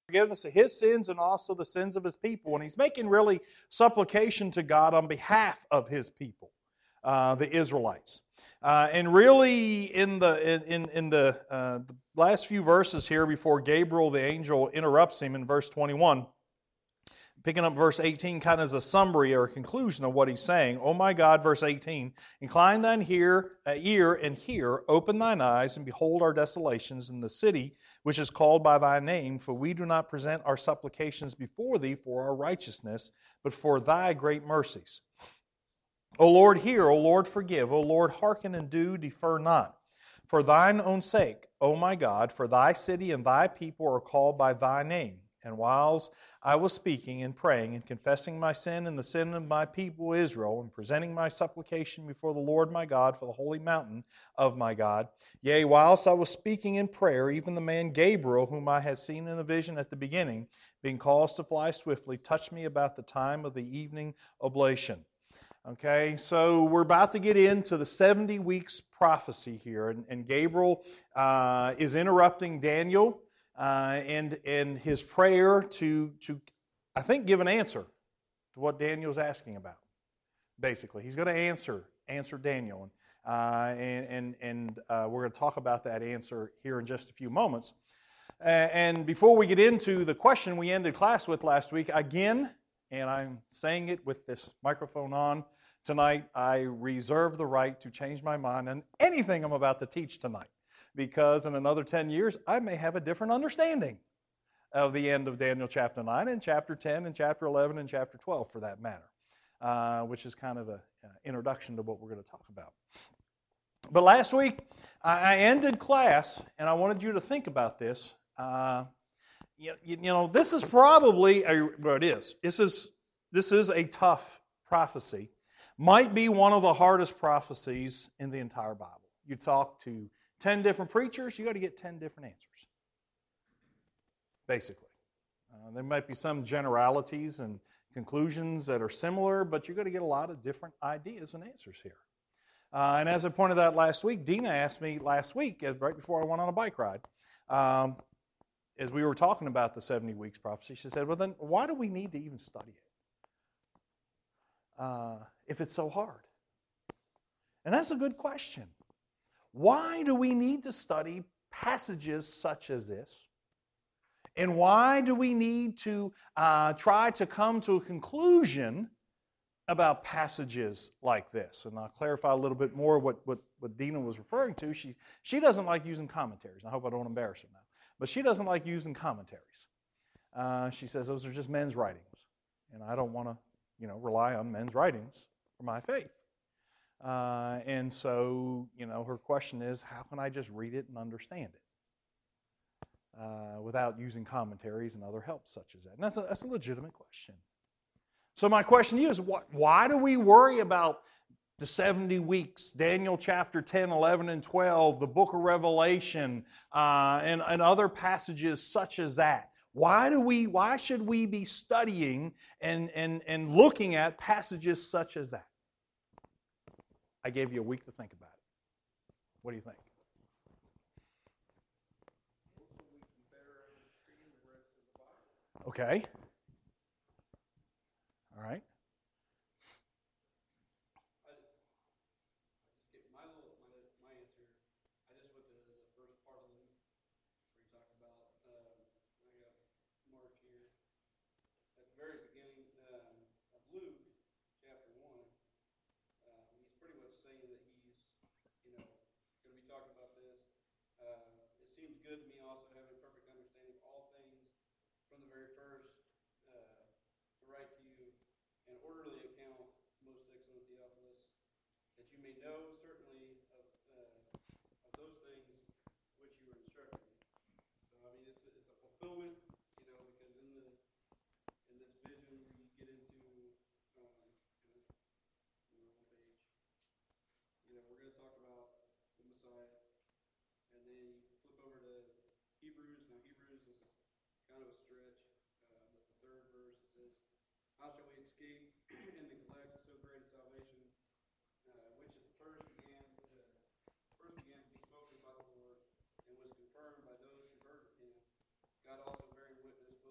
forgiveness of his sins and also the sins of his people. And he's making really supplication to God on behalf of his people, the Israelites. And really, in the last few verses here, before Gabriel the angel interrupts him in verse 21, picking up verse 18 kind of as a summary or a conclusion of what he's saying. Oh my God, verse 18, incline thine ear and hear, open thine eyes, and behold our desolations in the city which is called by thy name, for we do not present our supplications before thee for our righteousness, but for thy great mercies. O Lord, hear, O Lord, forgive, O Lord, hearken and do, defer not. For thine own sake, O my God, for thy city and thy people are called by thy name. And whiles I was speaking and praying and confessing my sin and the sin of my people Israel, and presenting my supplication before the Lord my God for the holy mountain of my God, yea, whilst I was speaking in prayer, even the man Gabriel, whom I had seen in the vision at the beginning, being caused to fly swiftly, touched me about the time of the evening oblation. Okay, so we're about to get into the 70 weeks prophecy here, and Gabriel is interrupting Daniel and his prayer to I think give an answer to what Daniel's asking about. Basically, he's going to answer Daniel, and we're going to talk about that answer here in just a few moments. And before we get into the question we ended class with last week, again, and I'm saying it with this microphone on tonight, I reserve the right to change my mind on anything I'm about to teach tonight, because in another 10 years, I may have a different understanding of the end of Daniel chapter 9 and chapter 10 and chapter 11 and chapter 12 for that matter, which is kind of an introduction to what we're going to talk about. But last week, I ended class, and I wanted you to think about this. You know, this is probably, well, it is. This is a tough prophecy. Might be one of the hardest prophecies in the entire Bible. You talk to 10 different preachers, you got to get 10 different answers, basically. There might be some generalities and conclusions that are similar, but you're going to get a lot of different ideas and answers here. And as I pointed out last week, Dina asked me last week, right before I went on a bike ride, as we were talking about the 70 weeks prophecy, she said, well then, why do we need to even study it if it's so hard? And that's a good question. Why do we need to study passages such as this? And why do we need to try to come to a conclusion about passages like this? And I'll clarify a little bit more what Dina was referring to. She doesn't like using commentaries. I hope I don't embarrass her now. But she doesn't like using commentaries. She says those are just men's writings. And I don't want to, rely on men's writings for my faith. And so, her question is, how can I just read it and understand it without using commentaries and other help such as that? And that's a legitimate question. So my question to you is, why do we worry about the 70 weeks, Daniel chapter 10, 11, and 12, the book of Revelation, and other passages such as that? Why should we be studying and looking at passages such as that? I gave you a week to think about it. What do you think? Okay. All right. Good to me also having a perfect understanding of all things from the very first to write to you an orderly account, most excellent Theophilus, that you may know certainly of those things which you were instructed. So I mean, it's a fulfillment, because in this vision we get into one page. We're going to talk about the Messiah, and then you flip over to Hebrews. Now, Hebrews is kind of a stretch, but the third verse, it says, how shall we escape and neglect so great a salvation, which at first began to be spoken by the Lord, and was confirmed by those who heard of him, God also bearing witness,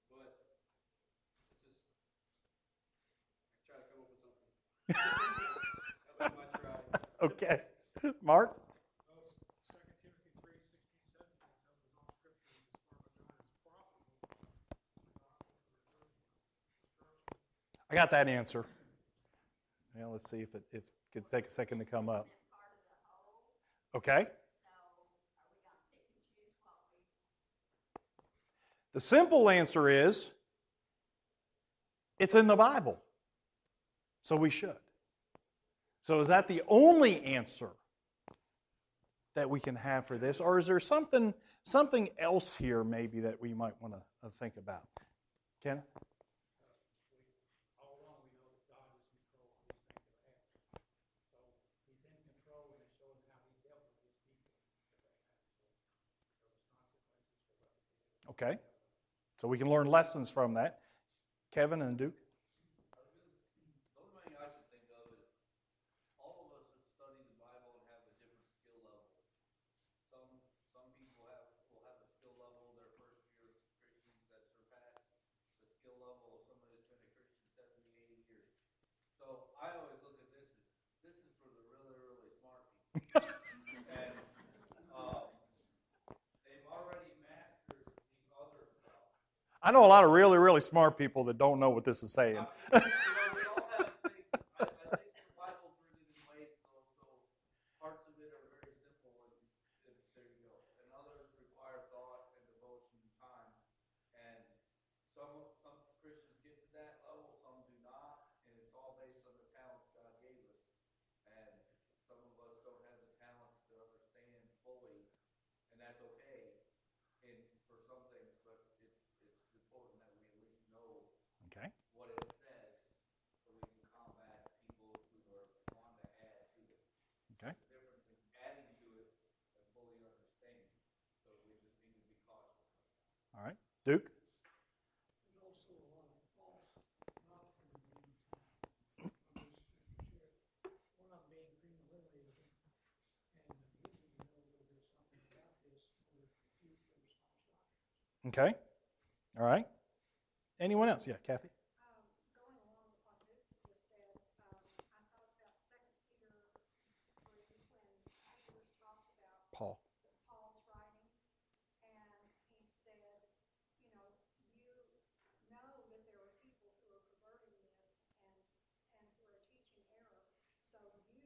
but it's just I try to come up with something. That was my try. Okay. Mark? Well, 2 Timothy 3:16-17 tells us all Scripture is inspired by God is profitable for doctrine, I got that answer. Now let's see if it could take a second to come up. Okay. The simple answer is it's in the Bible. So we should. So is that the only answer that we can have for this? Or is there something else here maybe that we might want to think about? Kenneth? all along we know that God is in control of these things that happen. So He's in control, and it shows how He dealt with His people that happened. So there was consequences for what they did. Okay. So we can learn lessons from that. Kevin and Duke? The only thing I can think of is all of us have studied the Bible and have a different skill level. Some people will have a skill level their first year Christians that surpass the skill level of somebody that's been a Christian 70, 80 years. So I always look at this is for the really, really smart people. And they've already mastered the other stuff. I know a lot of really, really smart people that don't know what this is saying. We all have things. I think the Bible's written in ways, so parts of it are very simple, and there you go. And others require thought and devotion and time. And some Christians get to that level, some do not, and it's all based on the talents God gave us. And some of us don't have the talents to understand fully, and that's okay for some things, but it's important that we at least know Okay. what it says so we can combat people who are wanting to add to it. Okay. There's a difference in adding to it and fully understanding. So we just need to be cautious. All right. Duke? There's also a lot of false doctrine being one of them being premillennialism, and usually you know a little bit something about this in order to refute those false doctrines. Okay. All right. Anyone else? Yeah, Kathy? Going along with what Duke just said, I thought about 2 Peter 3 when Peter talked about Paul. Paul's writings, and he said, you know that there are people who are perverting this and who are teaching error, so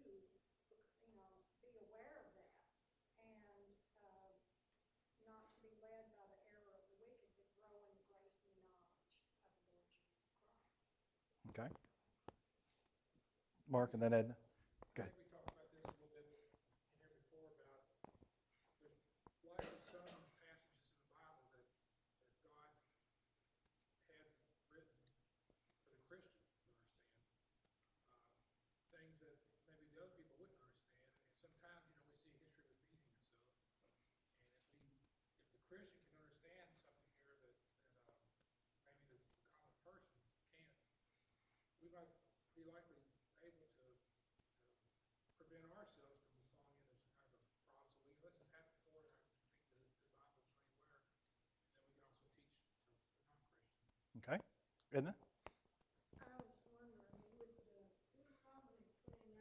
be aware of that, and not to be led by the error of the wicked, but grow in the grace and knowledge of the Lord Jesus Christ. Okay. Mark and then Edna. Go ahead. I think we talked about this a little bit in here before about there's likely some passages in the Bible that God had written for the Christian to understand, things that maybe the other people wouldn't understand. And sometimes, we see history repeating itself. And if the Christian can understand something here that maybe the common person can't, we might be likely able to prevent ourselves from falling into some kind of a problem. So let's just have it for it. I think the Bible's anywhere, and then we can also teach to non-Christians. Okay. Edna? I was wondering, would Deuteronomy 29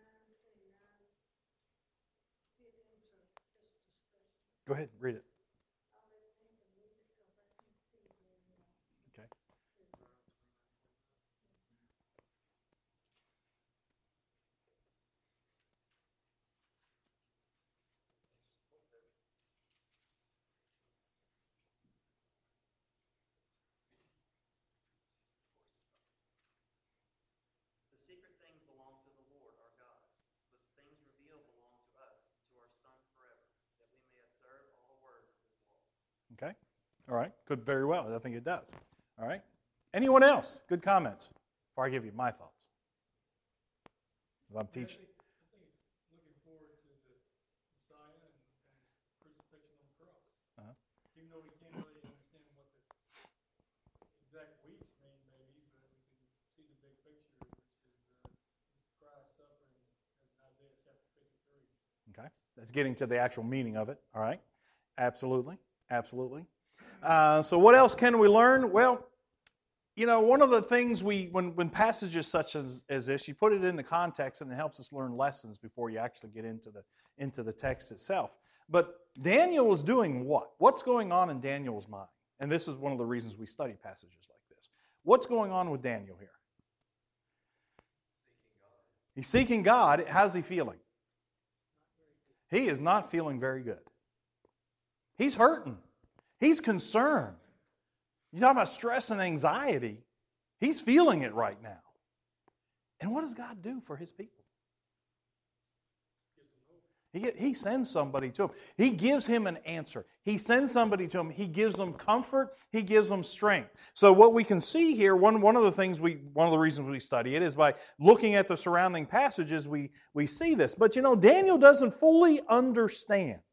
fit into this discussion? Go ahead. Read it. I'll let Nathan read it because I can't see it very well. Okay. The secret things belong to the Lord our God, but the things revealed belong to us, to our sons forever, that we may observe all the words of this law. Okay. All right. Good. Very well. I think it does. All right. Anyone else? Good comments before I give you my thoughts. As I'm teaching. I think it's looking forward to the Messiah and crucifixion on the cross. Uh-huh. Even though we can't really understand what the exact weeks mean, maybe, but we can see the big picture, which is Christ suffering as in Isaiah chapter 53. Okay. That's getting to the actual meaning of it. All right. Absolutely. Absolutely. So what else can we learn? Well, one of the things when passages such as this, you put it into context and it helps us learn lessons before you actually get into the text itself. But Daniel is doing what? What's going on in Daniel's mind? And this is one of the reasons we study passages like this. What's going on with Daniel here? He's seeking God. How's he feeling? He is not feeling very good. He's hurting. He's concerned. You talk about stress and anxiety. He's feeling it right now. And what does God do for His people? He sends somebody to him. He gives him an answer. He sends somebody to him. He gives them comfort. He gives them strength. So what we can see here, one of the reasons we study it is by looking at the surrounding passages, we see this. But Daniel doesn't fully understand.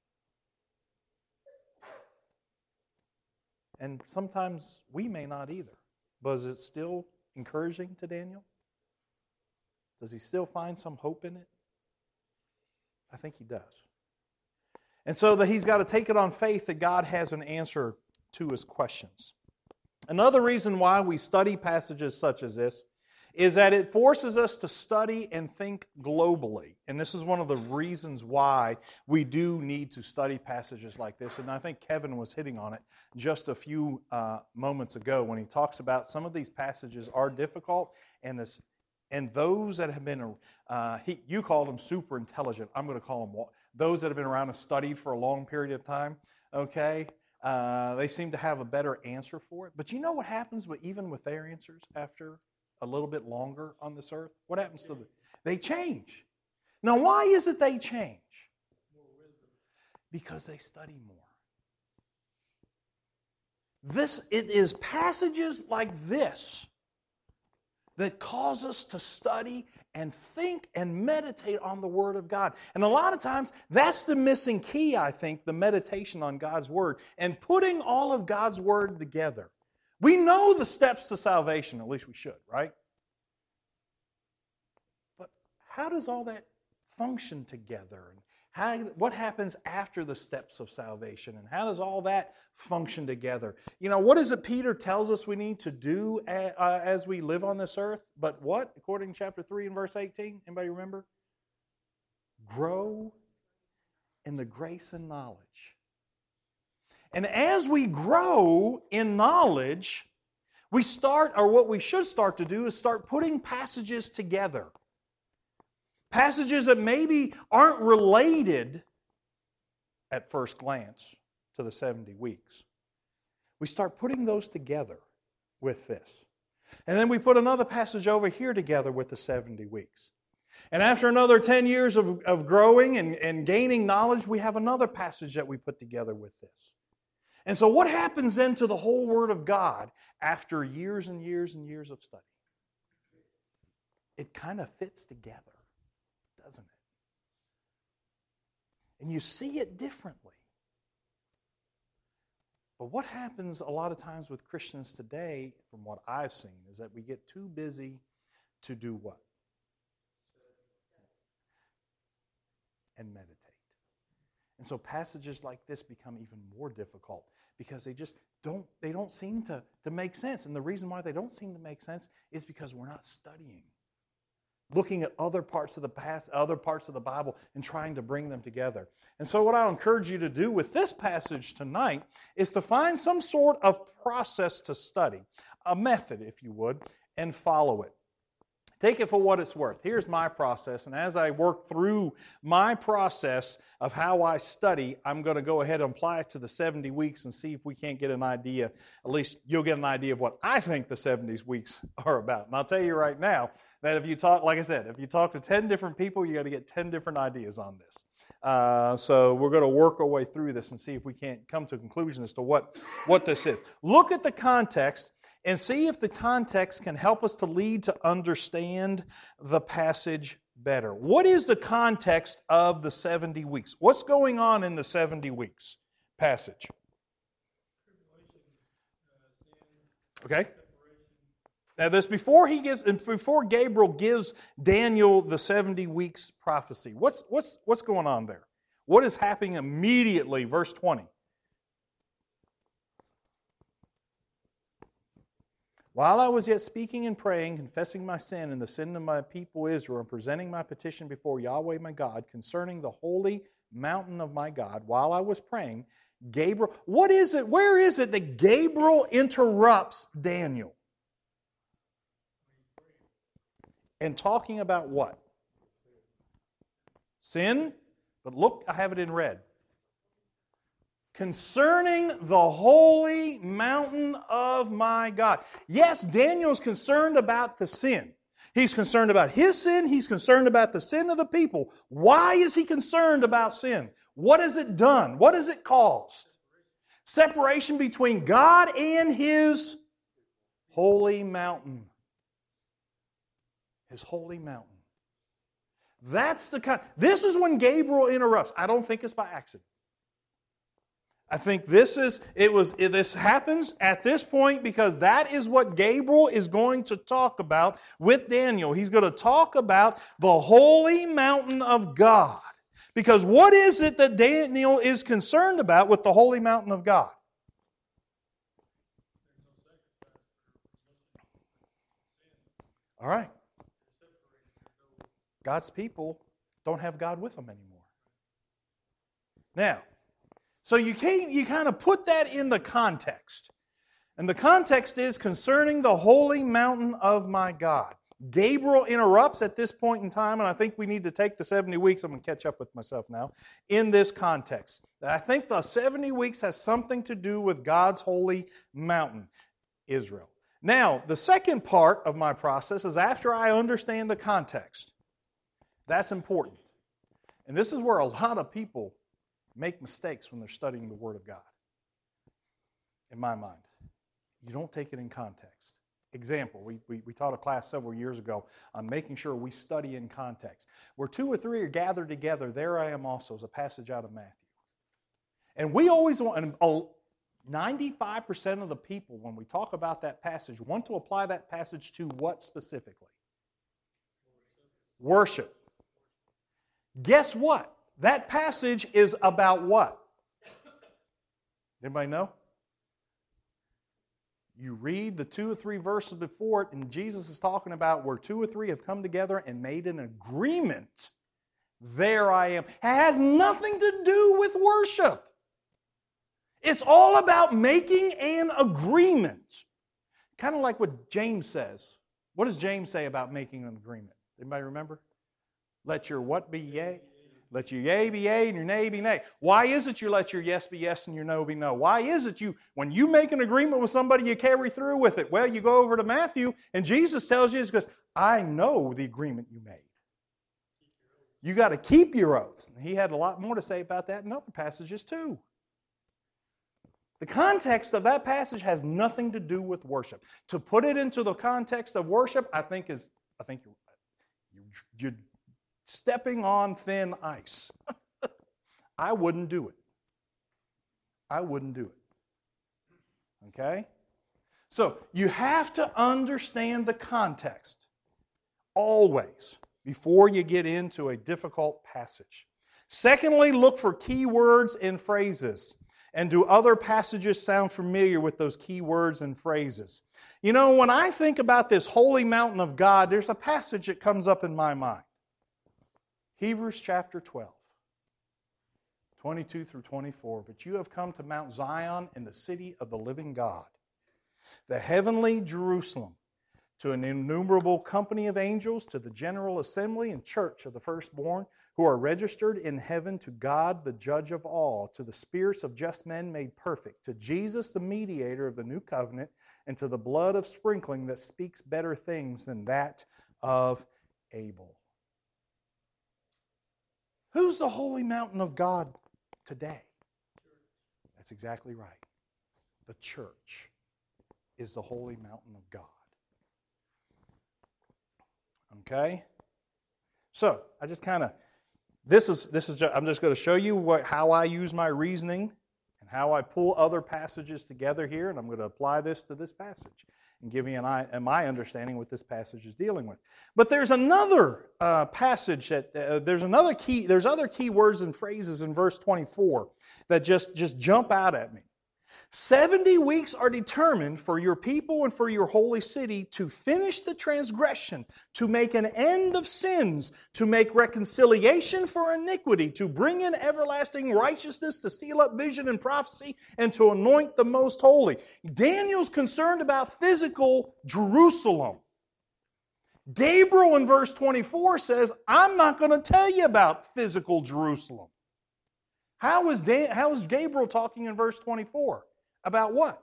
And sometimes we may not either. But is it still encouraging to Daniel? Does he still find some hope in it? I think he does. And so that he's got to take it on faith that God has an answer to his questions. Another reason why we study passages such as this is that it forces us to study and think globally. And this is one of the reasons why we do need to study passages like this. And I think Kevin was hitting on it just a few moments ago when he talks about some of these passages are difficult and those that have been, you called them super intelligent. I'm going to call them those that have been around and studied for a long period of time. Okay, they seem to have a better answer for it. But you know what happens even with their answers after a little bit longer on this earth? What happens to them? They change. Now, why is it they change? Because they study more. It is passages like this that cause us to study and think and meditate on the Word of God. And a lot of times, that's the missing key, I think, the meditation on God's Word and putting all of God's Word together. We know the steps to salvation, at least we should, right? But how does all that function together? What happens after the steps of salvation? And how does all that function together? What is it Peter tells us we need to do as we live on this earth? But what? According to chapter 3 and verse 18. Anybody remember? Grow in the grace and knowledge. And as we grow in knowledge, what we should start to do is start putting passages together. Passages that maybe aren't related at first glance to the 70 weeks. We start putting those together with this. And then we put another passage over here together with the 70 weeks. And after another 10 years of growing and gaining knowledge, we have another passage that we put together with this. And so what happens then to the whole Word of God after years and years and years of study? It kind of fits together, doesn't it? And you see it differently. But what happens a lot of times with Christians today, from what I've seen, is that we get too busy to do what? And meditate. And so passages like this become even more difficult because they don't seem to make sense. And the reason why they don't seem to make sense is because we're not studying. Looking at other parts of the past, other parts of the Bible, and trying to bring them together. And so what I'll encourage you to do with this passage tonight is to find some sort of process to study, a method, if you would, and follow it. Take it for what it's worth. Here's my process, and as I work through my process of how I study, I'm going to go ahead and apply it to the 70 weeks and see if we can't get an idea. At least you'll get an idea of what I think the 70 weeks are about. And I'll tell you right now that if you talk, like I said, if you talk to 10 different people, you're going to get 10 different ideas on this. So we're going to work our way through this and see if we can't come to a conclusion as to what this is. Look at the context and see if the context can help us to lead to understand the passage better. What is the context of the 70 weeks? What's going on in the 70 weeks passage? Okay. Now this before Gabriel gives Daniel the 70 weeks prophecy. What's going on there? What is happening immediately? Verse 20. While I was yet speaking and praying, confessing my sin and the sin of my people Israel, and presenting my petition before Yahweh my God concerning the holy mountain of my God, while I was praying, Gabriel, what is it, where is it that Gabriel interrupts Daniel? And talking about what? Sin? But look, I have it in red. Concerning the holy mountain of my God. Yes, Daniel's concerned about the sin. He's concerned about his sin. He's concerned about the sin of the people. Why is he concerned about sin? What has it done? What has it caused? Separation between God and His holy mountain. His holy mountain. That's the kind. This is when Gabriel interrupts. I don't think it's by accident. I think this happens at this point because that is what Gabriel is going to talk about with Daniel. He's going to talk about the holy mountain of God. Because what is it that Daniel is concerned about with the holy mountain of God? All right. God's people don't have God with them anymore. Now, so you kind of put that in the context. And the context is concerning the holy mountain of my God. Gabriel interrupts at this point in time, and I think we need to take the 70 weeks, I'm going to catch up with myself now, in this context. I think the 70 weeks has something to do with God's holy mountain, Israel. Now, the second part of my process is after I understand the context. That's important. And this is where a lot of people make mistakes when they're studying the Word of God. In my mind. You don't take it in context. Example, we taught a class several years ago on making sure we study in context. Where 2 or 3 are gathered together, there I am also, is a passage out of Matthew. And we always want, and 95% of the people, when we talk about that passage, want to apply that passage to what specifically? Worship. Guess what? That passage is about what? Anybody know? You read the 2 or 3 verses before it, and Jesus is talking about where 2 or 3 have come together and made an agreement. There I am. It has nothing to do with worship. It's all about making an agreement. Kind of like what James says. What does James say about making an agreement? Anybody remember? Let your what be yea? Let your yea be yea and your nay be nay. Why is it you let your yes be yes and your no be no? Why is it when you make an agreement with somebody, you carry through with it? Well, you go over to Matthew, and Jesus tells you, because I know the agreement you made. You got to keep your oaths. And he had a lot more to say about that in other passages too. The context of that passage has nothing to do with worship. To put it into the context of worship, I think you're stepping on thin ice. I wouldn't do it. I wouldn't do it. Okay? So, you have to understand the context always before you get into a difficult passage. Secondly, look for key words and phrases. And do other passages sound familiar with those key words and phrases? You know, when I think about this holy mountain of God, there's a passage that comes up in my mind. Hebrews chapter 12, 22 through 24. But you have come to Mount Zion and the city of the living God, the heavenly Jerusalem, to an innumerable company of angels, to the general assembly and church of the firstborn, who are registered in heaven, to God, the judge of all, to the spirits of just men made perfect, to Jesus, the mediator of the new covenant, and to the blood of sprinkling that speaks better things than that of Abel. Who's the holy mountain of God today? That's exactly right. The church is the holy mountain of God. Okay? So, I just kind of, I'm just going to show you how I use my reasoning and how I pull other passages together here, and I'm going to apply this to this passage and give you my understanding what this passage is dealing with. But there's another passage that there's other key words and phrases in verse 24 that just jump out at me. 70 weeks are determined for your people and for your holy city to finish the transgression, to make an end of sins, to make reconciliation for iniquity, to bring in everlasting righteousness, to seal up vision and prophecy, and to anoint the most holy. Daniel's concerned about physical Jerusalem. Gabriel in verse 24 says, I'm not going to tell you about physical Jerusalem. How is Gabriel talking in verse 24? About what?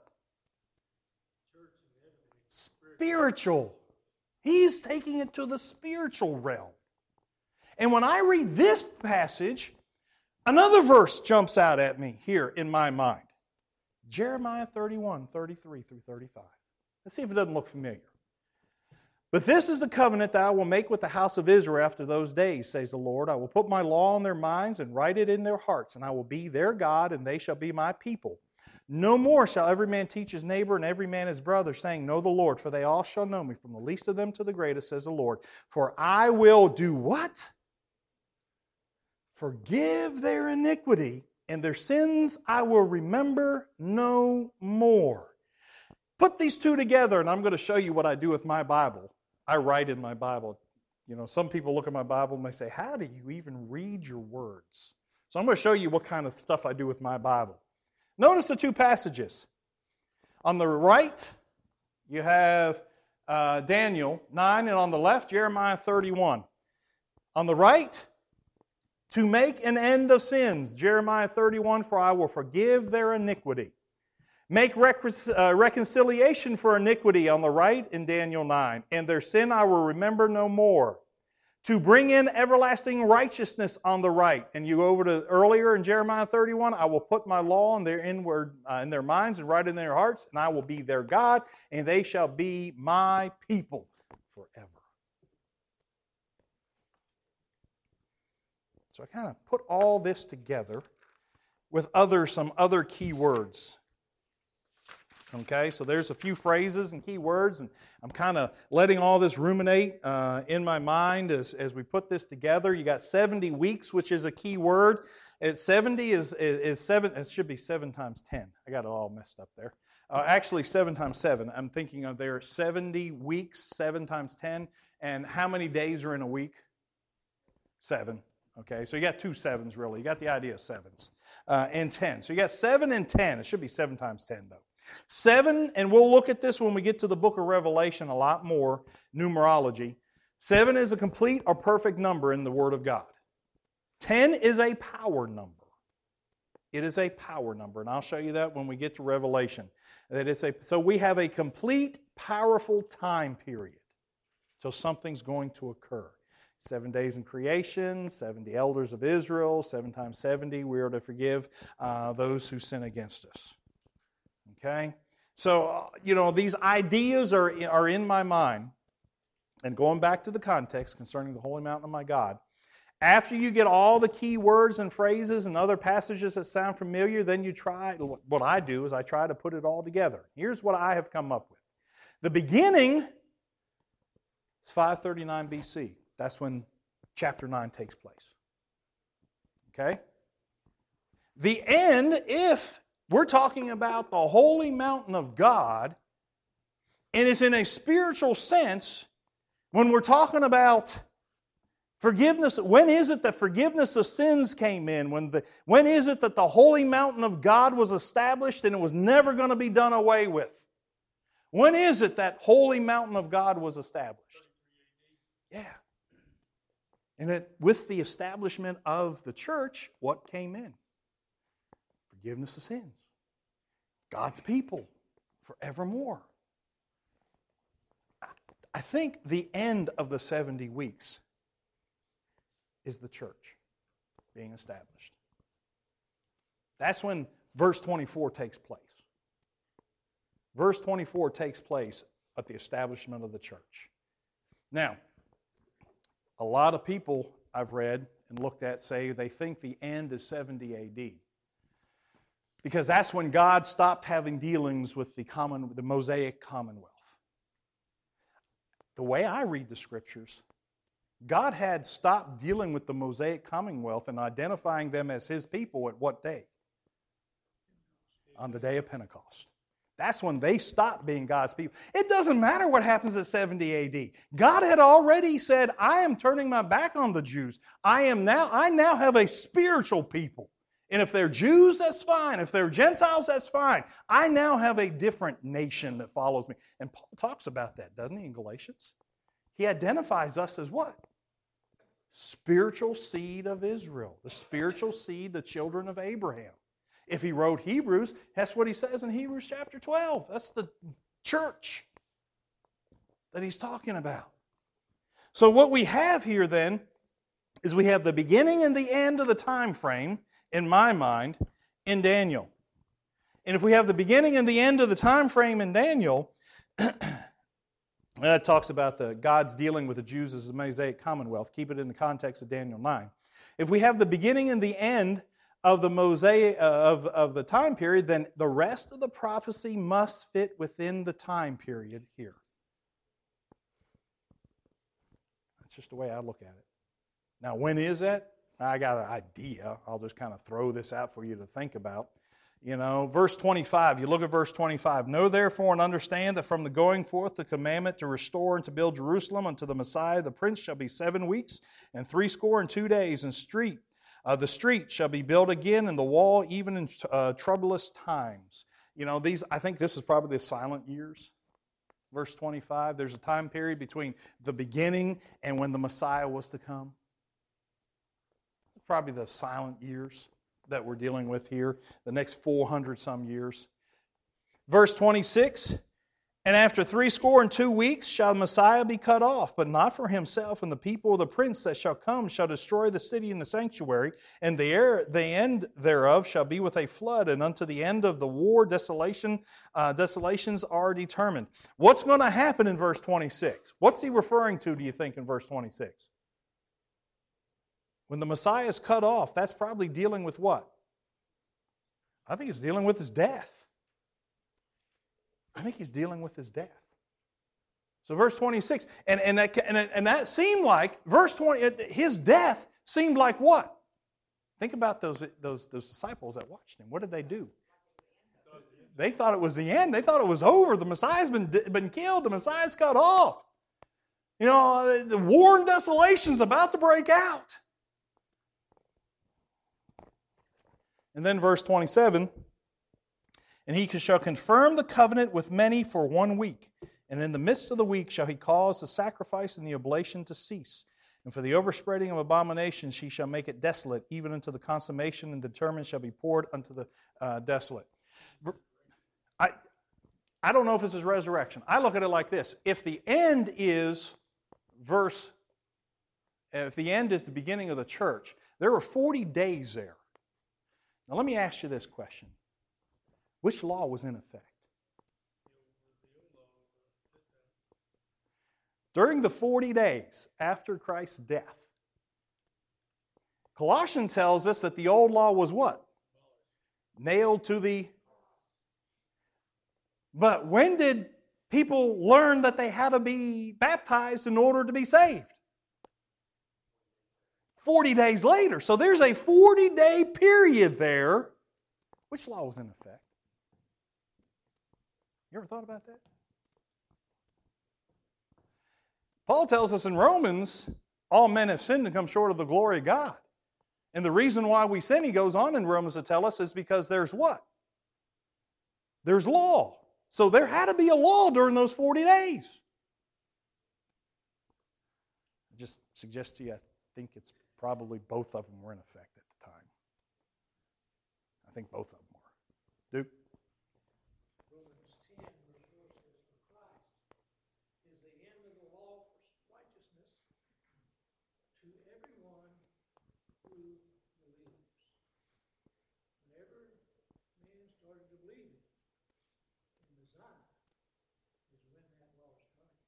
Spiritual. He's taking it to the spiritual realm. And when I read this passage, another verse jumps out at me here in my mind. Jeremiah 31, 33 through 35. Let's see if it doesn't look familiar. But this is the covenant that I will make with the house of Israel after those days, says the Lord. I will put my law in their minds and write it in their hearts, and I will be their God, and they shall be my people. No more shall every man teach his neighbor and every man his brother, saying, Know the Lord, for they all shall know me, from the least of them to the greatest, says the Lord. For I will do what? Forgive their iniquity, and their sins I will remember no more. Put these two together, and I'm going to show you what I do with my Bible. I write in my Bible. You know, some people look at my Bible and they say, how do you even read your words? So I'm going to show you what kind of stuff I do with my Bible. Notice the two passages. On the right, you have Daniel 9, and on the left, Jeremiah 31. On the right, to make an end of sins, Jeremiah 31, for I will forgive their iniquity. Make reconciliation for iniquity on the right in Daniel 9, and their sin I will remember no more. To bring in everlasting righteousness on the right. And you go over to earlier in Jeremiah 31, I will put my law in their in their minds and write it in their hearts, and I will be their God, and they shall be my people forever. So I kind of put all this together with some other key words. Okay, so there's a few phrases and key words, and I'm kind of letting all this ruminate in my mind as we put this together. You got 70 weeks, which is a key word. 70 is 7. It should be 7 times 10. I got it all messed up there. Actually, 7 times 7. I'm thinking of there 70 weeks, 7 times 10. And how many days are in a week? 7. Okay, so you got 2 sevens, really. You got the idea of sevens. And 10. So you got 7 and 10. It should be 7 times 10, though. 7, and we'll look at this when we get to the book of Revelation a lot more, numerology. 7 is a complete or perfect number in the Word of God. 10 is a power number. It is a power number, and I'll show you that when we get to Revelation. So we have a complete, powerful time period till something's going to occur. 7 days in creation, 70 elders of Israel, 7 times 70, we are to forgive those who sin against us. Okay? So, these ideas are in my mind. And going back to the context concerning the holy mountain of my God, after you get all the key words and phrases and other passages that sound familiar, then you try, what I do is I try to put it all together. Here's what I have come up with. The beginning is 539 BC. That's when chapter 9 takes place. Okay? The end, if we're talking about the holy mountain of God, and it's in a spiritual sense, when we're talking about forgiveness, when is it that forgiveness of sins came in? When is it that the holy mountain of God was established and it was never going to be done away with? When is it that holy mountain of God was established? Yeah. And that with the establishment of the church, what came in? Forgiveness of sins. God's people forevermore. I think the end of the 70 weeks is the church being established. That's when verse 24 takes place. Verse 24 takes place at the establishment of the church. Now, a lot of people I've read and looked at say they think the end is 70 AD. Because that's when God stopped having dealings with the Mosaic Commonwealth. The way I read the Scriptures, God had stopped dealing with the Mosaic Commonwealth and identifying them as His people at what day? On the day of Pentecost. That's when they stopped being God's people. It doesn't matter what happens at 70 AD. God had already said, I am turning my back on the Jews. I now have a spiritual people. And if they're Jews, that's fine. If they're Gentiles, that's fine. I now have a different nation that follows me. And Paul talks about that, doesn't he, in Galatians? He identifies us as what? Spiritual seed of Israel. The spiritual seed, the children of Abraham. If he wrote Hebrews, that's what he says in Hebrews chapter 12. That's the church that he's talking about. So what we have here then is we have the beginning and the end of the time frame, in my mind, in Daniel. And if we have the beginning and the end of the time frame in Daniel, that talks about the God's dealing with the Jews as a Mosaic commonwealth. Keep it in the context of Daniel 9. If we have the beginning and the end of the Mosaic of the time period, then the rest of the prophecy must fit within the time period here. That's just the way I look at it. Now, when is that? I got an idea. I'll just kind of throw this out for you to think about. You know, verse 25, you look at verse 25. Know therefore and understand that from the going forth the commandment to restore and to build Jerusalem unto the Messiah the Prince shall be 7 weeks and 62 days, and the street shall be built again, and the wall even in troublous times. You know, I think this is probably the silent years. Verse 25, there's a time period between the beginning and when the Messiah was to come. It's probably the silent years that we're dealing with here, the next 400 some years. Verse 26, and after 62 weeks shall the Messiah be cut off, but not for himself, and the people of the prince that shall come shall destroy the city and the sanctuary, and the end thereof shall be with a flood, and unto the end of the war desolations are determined. What's going to happen in verse 26? What's he referring to, do you think, in verse 26? When the Messiah is cut off, that's probably dealing with what? I think it's dealing with his death. I think he's dealing with his death. So verse 26, and that seemed like, verse 20, his death seemed like what? Think about those disciples that watched him. What did they do? They thought it was the end. They thought it was over. The Messiah's been killed. The Messiah's cut off. You know, the war and desolation's about to break out. And then verse 27, and he shall confirm the covenant with many for 1 week. And in the midst of the week shall he cause the sacrifice and the oblation to cease. And for the overspreading of abominations he shall make it desolate, even unto the consummation, and determined shall be poured unto the desolate. I don't know if this is resurrection. I look at it like this. If the end is the beginning of the church, there were 40 days there. Now let me ask you this question. Which law was in effect? During the 40 days after Christ's death, Colossians tells us that the old law was what? Nailed to the... But when did people learn that they had to be baptized in order to be saved? 40 days later. So there's a 40-day period there. Which law was in effect? You ever thought about that? Paul tells us in Romans, all men have sinned and come short of the glory of God. And the reason why we sin, he goes on in Romans to tell us, is because there's what? There's law. So there had to be a law during those 40 days. I just suggest to you, I think it's probably both of them were in effect at the time. I think both of them were. Duke? Romans 10, verse 4 says, "For Christ is the end of the law for righteousness to everyone who believes." Whenever man started to believe in Messiah, is when that law started.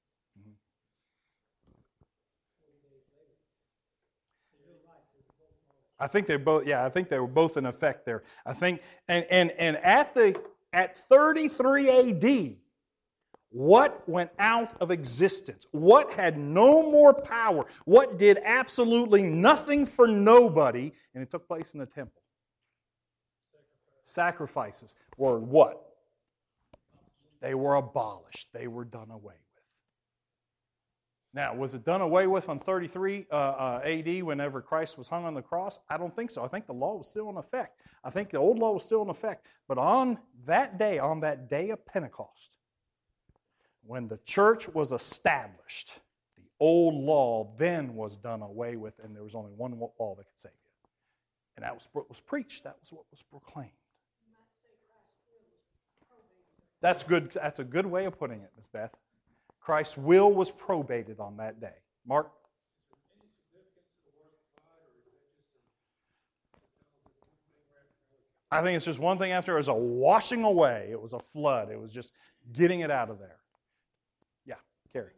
40 days later. You're right, there's both laws. I think they both. Yeah, I think they were both in effect there. I think, and at 33 A.D., what went out of existence? What had no more power? What did absolutely nothing for nobody? And it took place in the temple. sacrifices were what? They were abolished. They were done away with. Now, was it done away with on 33 AD whenever Christ was hung on the cross? I don't think so. I think the law was still in effect. I think the old law was still in effect. But on that day of Pentecost, when the church was established, the old law then was done away with, and there was only one law that could save you. And that was what was preached. That was what was proclaimed. That's good. That's a good way of putting it, Ms. Beth. Christ's will was probated on that day. Mark? I think it's just one thing after. It was a washing away. It was a flood. It was just getting it out of there. Yeah, Carrie.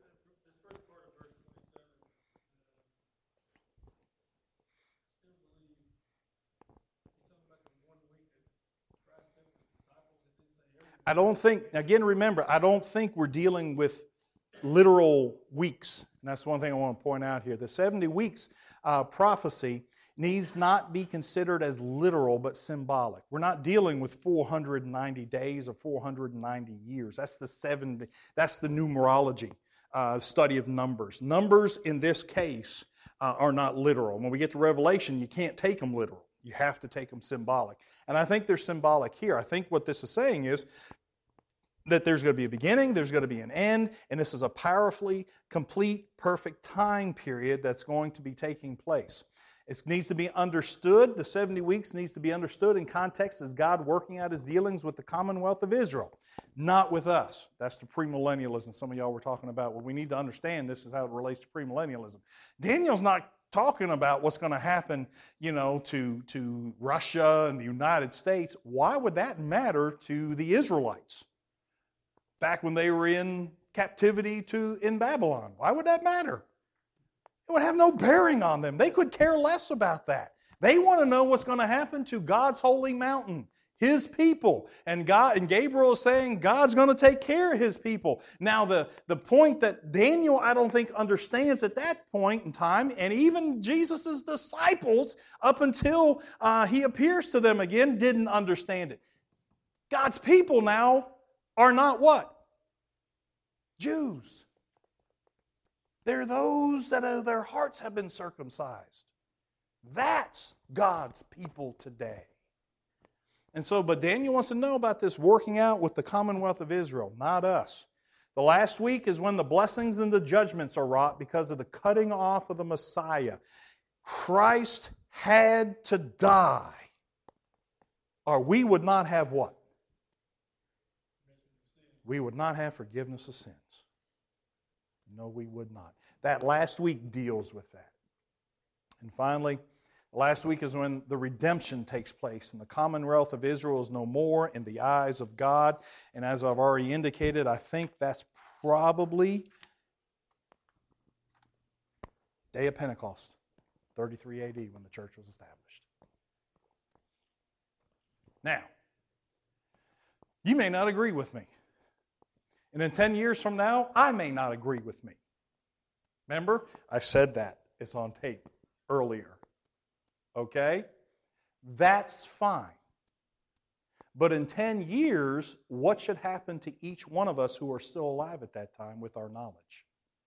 I don't think, again, remember, I don't think we're dealing with literal weeks. And that's one thing I want to point out here. The 70 weeks prophecy needs not be considered as literal but symbolic. We're not dealing with 490 days or 490 years. That's the 70. That's the numerology study of numbers. Numbers in this case are not literal. When we get to Revelation, you can't take them literal. You have to take them symbolic. And I think they're symbolic here. I think what this is saying is that there's going to be a beginning, there's going to be an end, and this is a powerfully complete, perfect time period that's going to be taking place. It needs to be understood, the 70 weeks needs to be understood in context as God working out His dealings with the commonwealth of Israel, not with us. That's the premillennialism some of y'all were talking about. Well, we need to understand this is how it relates to premillennialism. Daniel's not talking about what's going to happen, to Russia and the United States. Why would that matter to the Israelites back when they were in captivity in Babylon? Why would that matter? It would have no bearing on them. They could care less about that. They want to know what's going to happen to God's holy mountain, His people. And Gabriel is saying God's going to take care of His people. Now, the point that Daniel, I don't think, understands at that point in time, and even Jesus' disciples, up until He appears to them again, didn't understand it. God's people now are not what? Jews. They're those that their hearts have been circumcised. That's God's people today. And so, but Daniel wants to know about this working out with the commonwealth of Israel, not us. The last week is when the blessings and the judgments are wrought because of the cutting off of the Messiah. Christ had to die, or we would not have what? We would not have forgiveness of sins. No, we would not. That last week deals with that. And finally, last week is when the redemption takes place, and the commonwealth of Israel is no more in the eyes of God. And as I've already indicated, I think that's probably day of Pentecost, 33 AD, when the church was established. Now, you may not agree with me. And in 10 years from now, I may not agree with me. Remember, I said that. It's on tape earlier. Okay? That's fine. But in 10 years, what should happen to each one of us who are still alive at that time with our knowledge?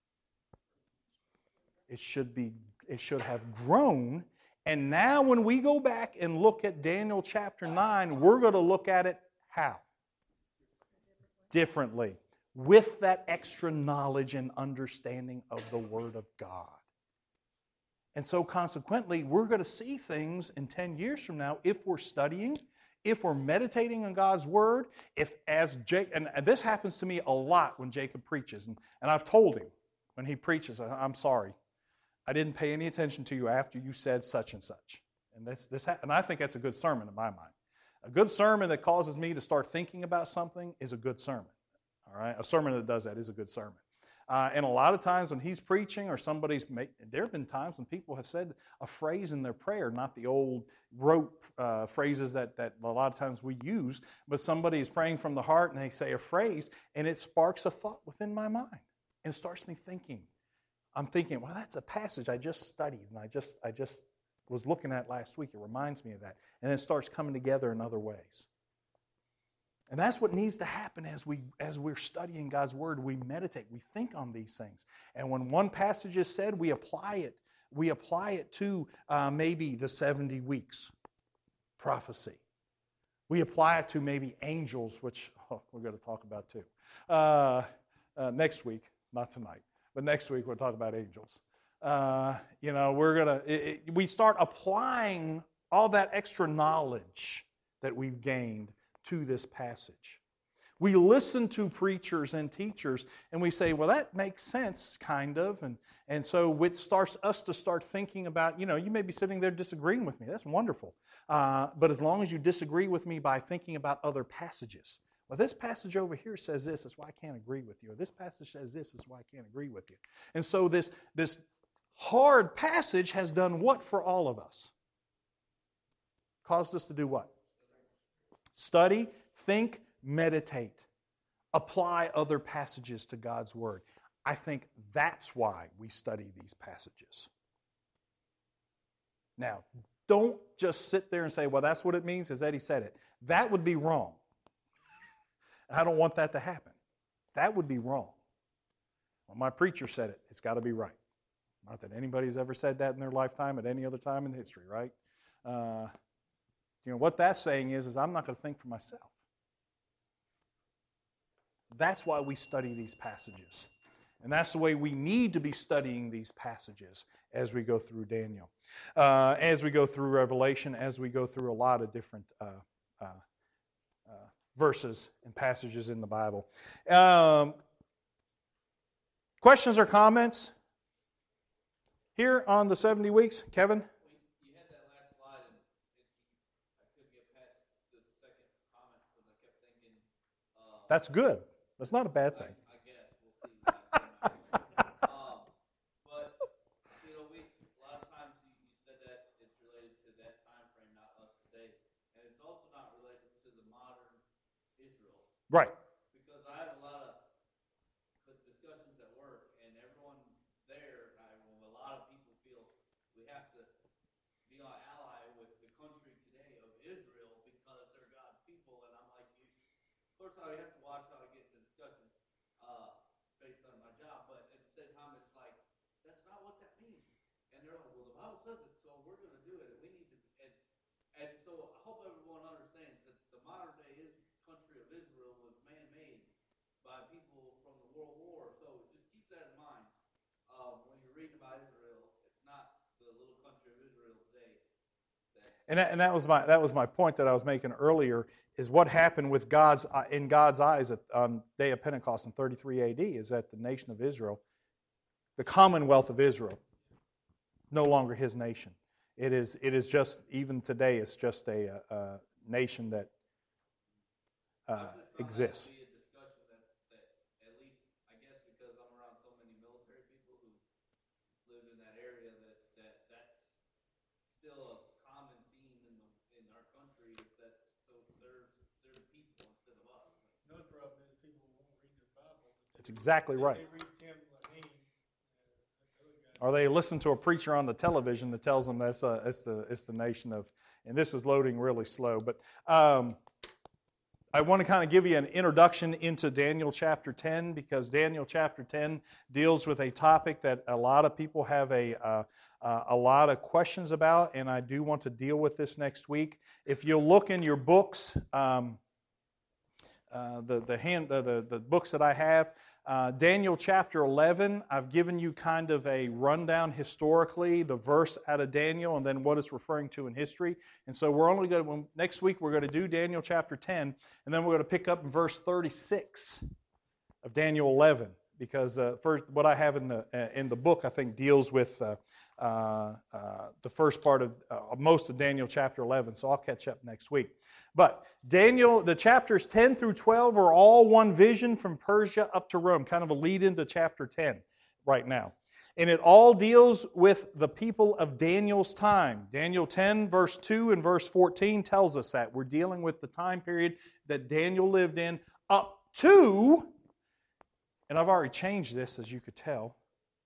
It should have grown. And now when we go back and look at Daniel chapter 9, we're going to look at it how? Differently. With that extra knowledge and understanding of the Word of God. And so consequently, we're going to see things in 10 years from now if we're studying, if we're meditating on God's Word, and this happens to me a lot when Jacob preaches, and I've told him when he preaches, I'm sorry, I didn't pay any attention to you after you said such and such. And I think that's a good sermon in my mind. A good sermon that causes me to start thinking about something is a good sermon. All right, a sermon that does that is a good sermon. And a lot of times when he's preaching or there have been times when people have said a phrase in their prayer, not the old rote phrases that a lot of times we use, but somebody is praying from the heart and they say a phrase and it sparks a thought within my mind. And it starts me thinking. I'm thinking, well, that's a passage I just studied and I just was looking at last week. It reminds me of that. And then it starts coming together in other ways. And that's what needs to happen as we're studying God's Word. We meditate, we think on these things. And when one passage is said, we apply it. We apply it to maybe the 70 weeks prophecy. We apply it to maybe angels, which we're going to talk about too. Next week, not tonight, but next week we'll talk about angels. We start applying all that extra knowledge that we've gained to this passage. We listen to preachers and teachers and we say, well, that makes sense, kind of. And so it starts us to start thinking about, you may be sitting there disagreeing with me. That's wonderful. But as long as you disagree with me by thinking about other passages. Well, this passage over here says this. That's why I can't agree with you. Or this passage says this. That's why I can't agree with you. And so this hard passage has done what for all of us? Caused us to do what? Study, think, meditate. Apply other passages to God's Word. I think that's why we study these passages. Now, don't just sit there and say, well, that's what it means because Eddie said it. That would be wrong. I don't want that to happen. That would be wrong. Well, my preacher said it. It's got to be right. Not that anybody's ever said that in their lifetime at any other time in history, right? What that's saying is I'm not going to think for myself. That's why we study these passages. And that's the way we need to be studying these passages as we go through Daniel, as we go through Revelation, as we go through a lot of different verses and passages in the Bible. Questions or comments here on the 70 weeks? Kevin? You had that last slide, and I couldn't get past the second comment because I kept thinking. That's good. That's not a bad thing. I guess we'll see. But a lot of times you said that it's related to that time frame, not us today, and it's also not related to the modern Israel. Right. Because I have a lot of discussions at work, and everyone there, a lot of people feel we have to be on ally with the country today of Israel because they're God's people, and I'm like, of course I have to watch how I get into discussion based on my job, but at the same time it's like, that's not what that means. And they're like, well, the Bible says it, so we're going to do it, and we need to, and so I hope everyone understands that the modern day country of Israel was man-made by people from the World War, so just keep that in mind. When you're reading about Israel, it's not the little country of Israel today. And that was my point that I was making earlier, is what happened with in God's eyes on day of Pentecost in 33 AD is that the nation of Israel, the Commonwealth of Israel, no longer His nation. It is just, even today, it's just a nation that exists. That's exactly right. Or they listen to a preacher on the television that tells them it's the nation of, and this is loading really slow. But I want to kind of give you an introduction into Daniel chapter 10 because Daniel chapter 10 deals with a topic that a lot of people have a lot of questions about, and I do want to deal with this next week. If you'll look in your books, the books that I have. Daniel chapter 11, I've given you kind of a rundown historically, the verse out of Daniel, and then what it's referring to in history. And so we're only going to, next week we're going to do Daniel chapter 10, and then we're going to pick up in verse 36 of Daniel 11, because first what I have in the book I think deals with the first part of most of Daniel chapter 11. So I'll catch up next week. But Daniel, the chapters 10 through 12 are all one vision from Persia up to Rome, kind of a lead into chapter 10 right now. And it all deals with the people of Daniel's time. Daniel 10, verse 2 and verse 14 tells us that. We're dealing with the time period that Daniel lived in up to, and I've already changed this, as you could tell,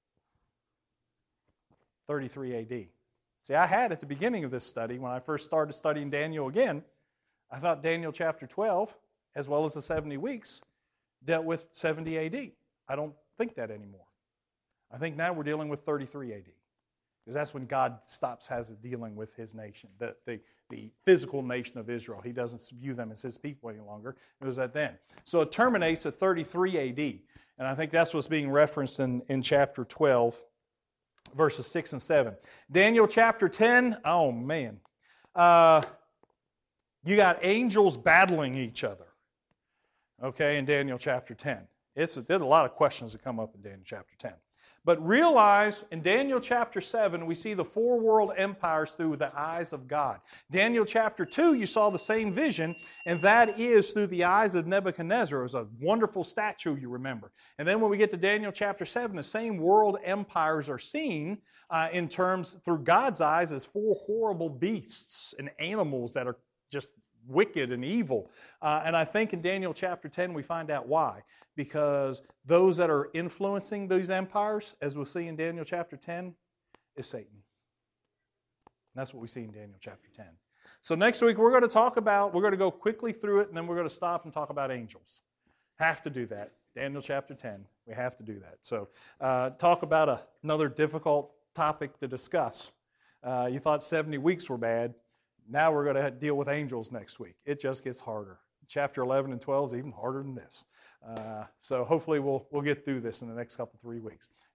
33 AD. See, I had at the beginning of this study, when I first started studying Daniel again, I thought Daniel chapter 12 as well as the 70 weeks, dealt with 70 AD. I don't think that anymore. I think now we're dealing with 33 AD. Because that's when God stops dealing with his nation, the physical nation of Israel. He doesn't view them as his people any longer. It was at then. So it terminates at 33 AD. And I think that's what's being referenced in chapter 12, verses 6 and 7. Daniel chapter 10, oh man. You got angels battling each other. Okay, in Daniel chapter 10. There's a lot of questions that come up in Daniel chapter 10. But realize in Daniel chapter 7, we see the four world empires through the eyes of God. Daniel chapter 2, you saw the same vision, and that is through the eyes of Nebuchadnezzar. It was a wonderful statue, you remember. And then when we get to Daniel chapter 7, the same world empires are seen in terms through God's eyes as four horrible beasts and animals that are just wicked and evil. And I think in Daniel chapter 10 we find out why. Because those that are influencing these empires, as we'll see in Daniel chapter 10, is Satan. And that's what we see in Daniel chapter 10. So next week we're going to go quickly through it, and then we're going to stop and talk about angels. Have to do that. Daniel chapter 10. We have to do that. So talk about another difficult topic to discuss. You thought 70 weeks were bad. Now we're going to deal with angels next week. It just gets harder. Chapter 11 and 12 is even harder than this. So hopefully we'll get through this in the next 3 weeks.